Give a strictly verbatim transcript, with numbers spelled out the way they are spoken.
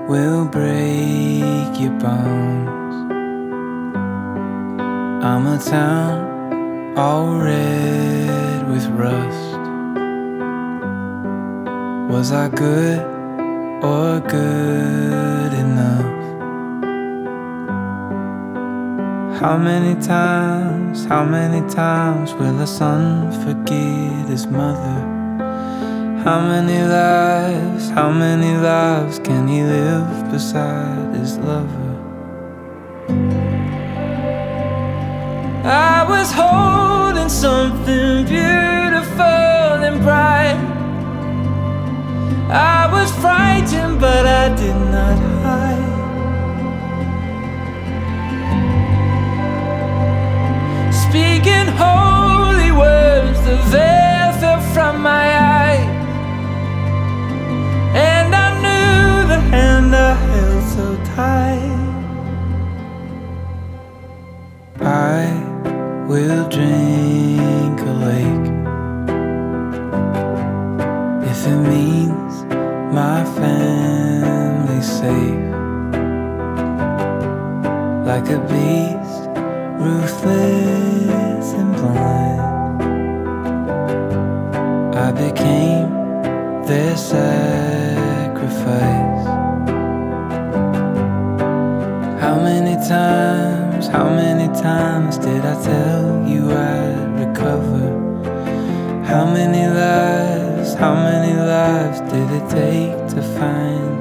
will break your bones. I'm a town all red with rust. Was I good or good enough? How many times, how many times will a son forget his mother? How many lives, how many lives can he live beside his lover? I was holding something beautiful and bright. I was frightened, but I did not hide. Speaking holy words, the veil fell from my eyes, and I knew the hand I held so tight. I will drink a lake if it means my family's safe. Like a beast, ruthless and blind, I became their sacrifice. How many times, how many times did I tell you I'd recover? How many lives, how many lives did it take to find